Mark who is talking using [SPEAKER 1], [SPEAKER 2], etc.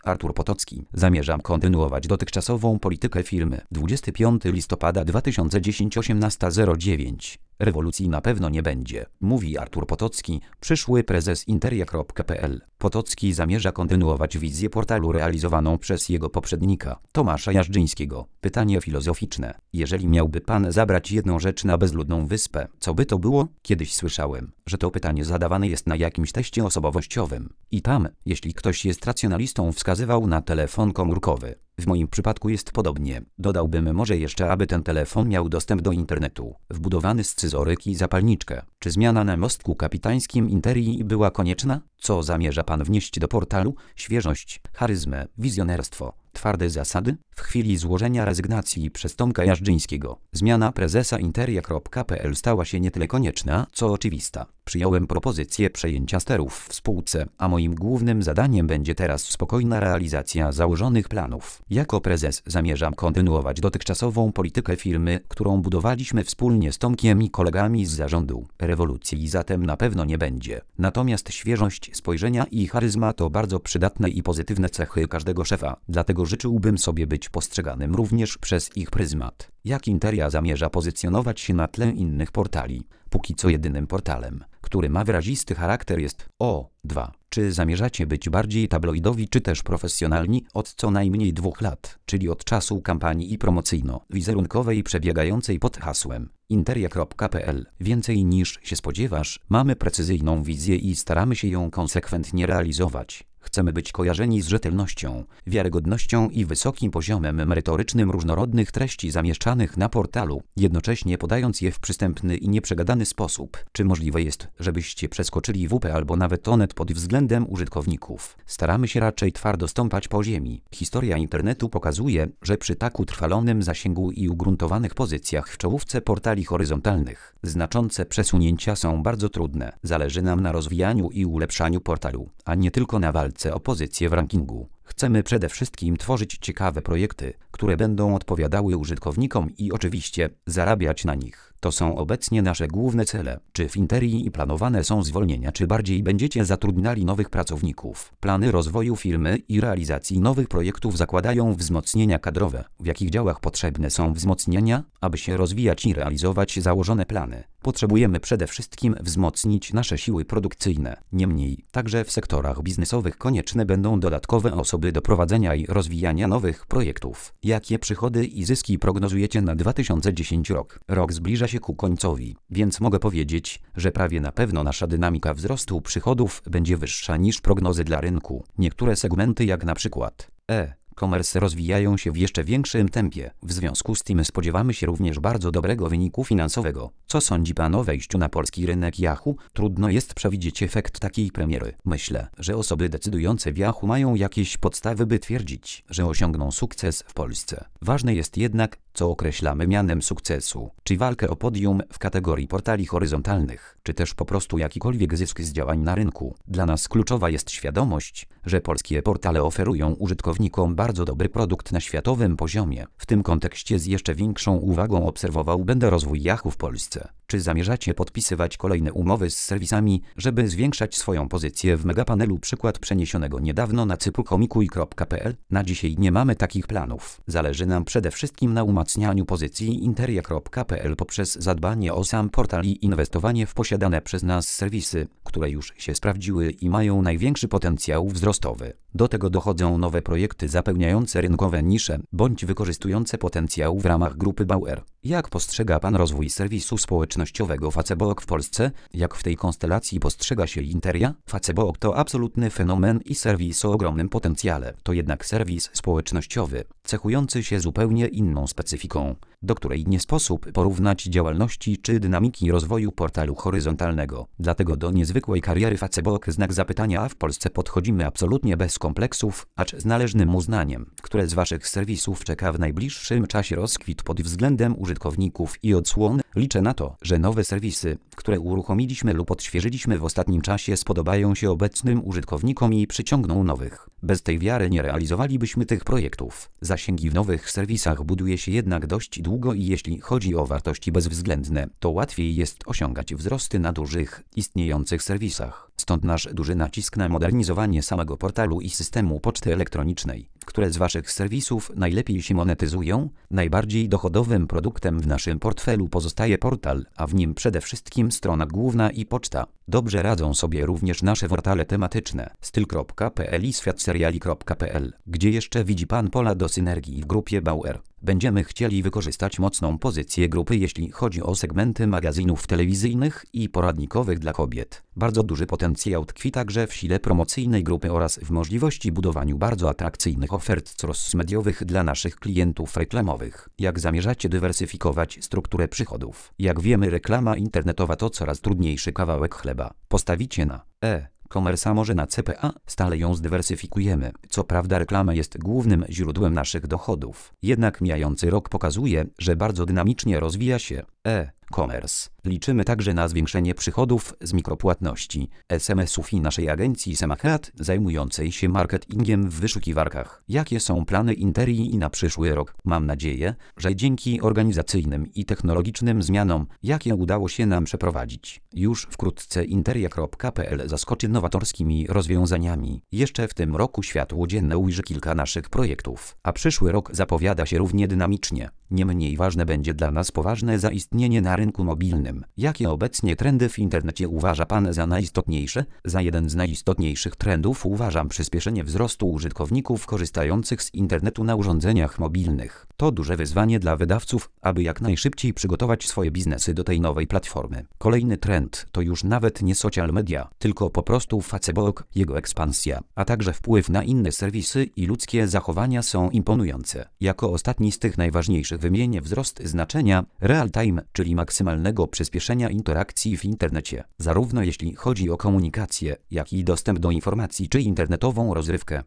[SPEAKER 1] Artur Potocki. Zamierzam kontynuować dotychczasową politykę firmy. 25 listopada 2010 18:09. Rewolucji na pewno nie będzie, mówi Artur Potocki, przyszły prezes Interia.pl. Potocki zamierza kontynuować wizję portalu realizowaną przez jego poprzednika, Tomasza Jażdżyńskiego. Pytanie filozoficzne. Jeżeli miałby pan zabrać jedną rzecz na bezludną wyspę, co by to było? Kiedyś słyszałem, że to pytanie zadawane jest na jakimś teście osobowościowym. I tam, jeśli ktoś jest racjonalistą, wskazywał na telefon komórkowy. W moim przypadku jest podobnie. Dodałbym może jeszcze, aby ten telefon miał dostęp do internetu, wbudowany scyzoryk i zapalniczkę. Czy zmiana na mostku kapitańskim Interii była konieczna? Co zamierza pan wnieść do portalu? Świeżość, charyzmę, wizjonerstwo, twarde zasady? W chwili złożenia rezygnacji przez Tomka Jażdżyńskiego, zmiana prezesa Interia.pl stała się nie tyle konieczna, co oczywista. Przyjąłem propozycję przejęcia sterów w spółce, a moim głównym zadaniem będzie teraz spokojna realizacja założonych planów. Jako prezes zamierzam kontynuować dotychczasową politykę firmy, którą budowaliśmy wspólnie z Tomkiem i kolegami z zarządu. Rewolucji zatem na pewno nie będzie. Natomiast świeżość spojrzenia i charyzma to bardzo przydatne i pozytywne cechy każdego szefa, dlatego życzyłbym sobie być postrzeganym również przez ich pryzmat. Jak Interia zamierza pozycjonować się na tle innych portali? Póki co jedynym portalem, który ma wyrazisty charakter, jest O2. Czy zamierzacie być bardziej tabloidowi czy też profesjonalni? Od co najmniej 2 lat, czyli od czasu kampanii promocyjno-wizerunkowej przebiegającej pod hasłem Interia.pl. Więcej niż się spodziewasz, mamy precyzyjną wizję i staramy się ją konsekwentnie realizować. Chcemy być kojarzeni z rzetelnością, wiarygodnością i wysokim poziomem merytorycznym różnorodnych treści zamieszczanych na portalu, jednocześnie podając je w przystępny i nieprzegadany sposób. Czy możliwe jest, żebyście przeskoczyli WP albo nawet Onet pod względem użytkowników? Staramy się raczej twardo stąpać po ziemi. Historia internetu pokazuje, że przy tak utrwalonym zasięgu i ugruntowanych pozycjach w czołówce portali horyzontalnych, znaczące przesunięcia są bardzo trudne. Zależy nam na rozwijaniu i ulepszaniu portalu, a nie tylko na walce o pozycję w rankingu. Chcemy przede wszystkim tworzyć ciekawe projekty, które będą odpowiadały użytkownikom i oczywiście zarabiać na nich. To są obecnie nasze główne cele. Czy w Interii planowane są zwolnienia, czy bardziej będziecie zatrudniali nowych pracowników? Plany rozwoju firmy i realizacji nowych projektów zakładają wzmocnienia kadrowe. W jakich działach potrzebne są wzmocnienia, aby się rozwijać i realizować założone plany? Potrzebujemy przede wszystkim wzmocnić nasze siły produkcyjne. Niemniej, także w sektorach biznesowych konieczne będą dodatkowe osoby do prowadzenia i rozwijania nowych projektów. Jakie przychody i zyski prognozujecie na 2010 rok? Rok zbliża się ku końcowi, więc mogę powiedzieć, że prawie na pewno nasza dynamika wzrostu przychodów będzie wyższa niż prognozy dla rynku. Niektóre segmenty, jak na przykład e-commerce, rozwijają się w jeszcze większym tempie. W związku z tym spodziewamy się również bardzo dobrego wyniku finansowego. Co sądzi pan o wejściu na polski rynek Yahoo? Trudno jest przewidzieć efekt takiej premiery. Myślę, że osoby decydujące w Yahoo mają jakieś podstawy, by twierdzić, że osiągną sukces w Polsce. Ważne jest jednak, co określamy mianem sukcesu. Czy walkę o podium w kategorii portali horyzontalnych, czy też po prostu jakikolwiek zysk z działań na rynku. Dla nas kluczowa jest świadomość, że polskie portale oferują użytkownikom bardzo dobry produkt na światowym poziomie. W tym kontekście z jeszcze większą uwagą obserwował będę rozwój Yahoo w Polsce. Czy zamierzacie podpisywać kolejne umowy z serwisami, żeby zwiększać swoją pozycję w megapanelu? Przykład przeniesionego niedawno na Cypru komikuj.pl. Na dzisiaj nie mamy takich planów. Zależy nam przede wszystkim na umacnianiu pozycji Interia.pl poprzez zadbanie o sam portal i inwestowanie w posiadane przez nas serwisy, które już się sprawdziły i mają największy potencjał wzrostowy. Do tego dochodzą nowe projekty zapełniające rynkowe nisze, bądź wykorzystujące potencjał w ramach grupy Bauer. Jak postrzega pan rozwój serwisu społecznościowego Facebook w Polsce? Jak w tej konstelacji postrzega się Interia? Facebook to absolutny fenomen i serwis o ogromnym potencjale. To jednak serwis społecznościowy, cechujący się zupełnie inną specyfiką, do której nie sposób porównać działalności czy dynamiki rozwoju portalu horyzontalnego. Dlatego do niezwykłej kariery Facebook znak zapytania, a w Polsce podchodzimy absolutnie bez kompleksów, acz z należnym uznaniem. Które z waszych serwisów czeka w najbliższym czasie rozkwit pod względem użytkowników użytkowników i odsłon. Liczę na to, że nowe serwisy, które uruchomiliśmy lub odświeżyliśmy w ostatnim czasie, spodobają się obecnym użytkownikom i przyciągną nowych. Bez tej wiary nie realizowalibyśmy tych projektów. Zasięgi w nowych serwisach buduje się jednak dość długo i jeśli chodzi o wartości bezwzględne, to łatwiej jest osiągać wzrosty na dużych, istniejących serwisach. Stąd nasz duży nacisk na modernizowanie samego portalu i systemu poczty elektronicznej. Które z Waszych serwisów najlepiej się monetyzują? Najbardziej dochodowym produktem w naszym portfelu pozostaje portal, a w nim przede wszystkim strona główna i poczta. Dobrze radzą sobie również nasze portale tematyczne styl.pl i światseriali.pl. Gdzie jeszcze widzi Pan pola do synergii w grupie Bauer? Będziemy chcieli wykorzystać mocną pozycję grupy, jeśli chodzi o segmenty magazynów telewizyjnych i poradnikowych dla kobiet. Bardzo duży potencjał tkwi także w sile promocyjnej grupy oraz w możliwości budowania bardzo atrakcyjnych ofert cross-mediowych dla naszych klientów reklamowych. Jak zamierzacie dywersyfikować strukturę przychodów? Jak wiemy, reklama internetowa to coraz trudniejszy kawałek chleba. Postawicie na e-commerce, a może na CPA? Stale ją zdywersyfikujemy. Co prawda reklama jest głównym źródłem naszych dochodów. Jednak mijający rok pokazuje, że bardzo dynamicznie rozwija się e-commerce. Liczymy także na zwiększenie przychodów z mikropłatności, SMS-ów i naszej agencji Semahat, zajmującej się marketingiem w wyszukiwarkach. Jakie są plany Interii na przyszły rok? Mam nadzieję, że dzięki organizacyjnym i technologicznym zmianom, jakie udało się nam przeprowadzić, już wkrótce interia.pl zaskoczy nowatorskimi rozwiązaniami. Jeszcze w tym roku światło dzienne ujrzy kilka naszych projektów, a przyszły rok zapowiada się równie dynamicznie. Nie mniej ważne będzie dla nas poważne zaistnienie na rynku mobilnym. Jakie obecnie trendy w internecie uważa Pan za najistotniejsze? Za jeden z najistotniejszych trendów uważam przyspieszenie wzrostu użytkowników korzystających z internetu na urządzeniach mobilnych. To duże wyzwanie dla wydawców, aby jak najszybciej przygotować swoje biznesy do tej nowej platformy. Kolejny trend to już nawet nie social media, tylko po prostu Facebook, jego ekspansja, a także wpływ na inne serwisy i ludzkie zachowania są imponujące. Jako ostatni z tych najważniejszych wymienię wzrost znaczenia real time, czyli maksymalnego przyspieszenia interakcji w internecie, zarówno jeśli chodzi o komunikację, jak i dostęp do informacji czy internetową rozrywkę.